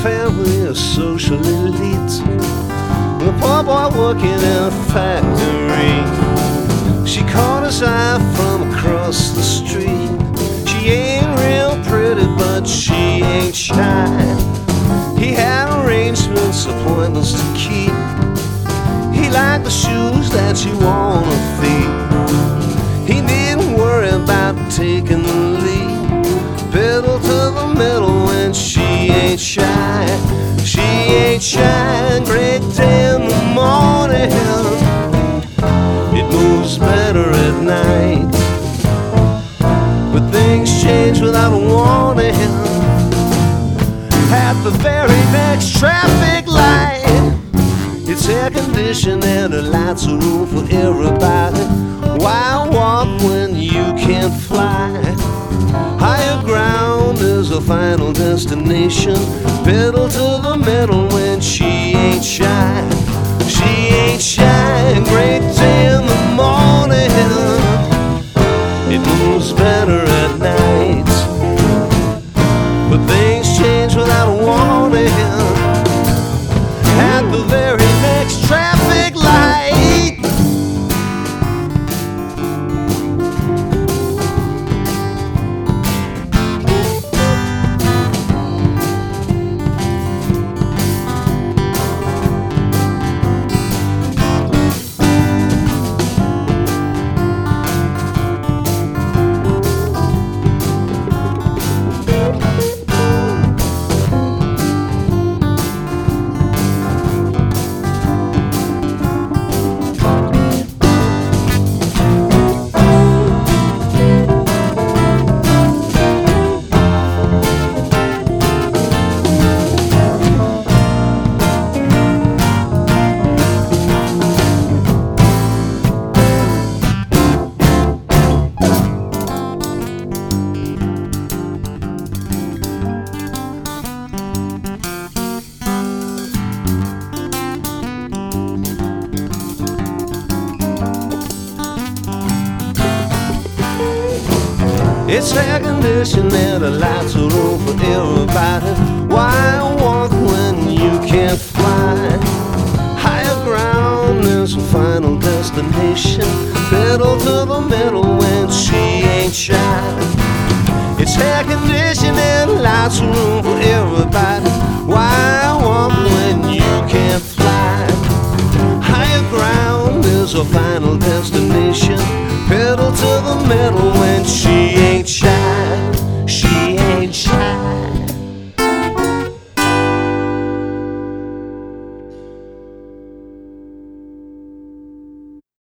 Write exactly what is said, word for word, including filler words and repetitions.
family, a social elite. The poor boy working in a factory. She caught his eye from across the street. She ain't real pretty, but she ain't shy. He had arrangements, appointments to keep. He liked the shoes that she wore on her feet. He didn't worry about taking the lead. Pedal to the middle when she ain't shy. She ain't shy. Great day in the morning. It moves better at night. But things change without a warning. At the very next traffic light, it's air conditioned and the lights are room for everybody. Why walk when you can't fly? Higher ground is a final destination. Pedal to the metal when she ain't shy. She ain't shy. Great day in the morning. It moves better at night. But things change without a warning. At the very next traffic light. It's air conditioned and the lights are on for everybody. Why walk when you can't fly? Higher ground is a final destination. Pedal to the middle when she ain't shy. It's air conditioned and lights are on for everybody. Why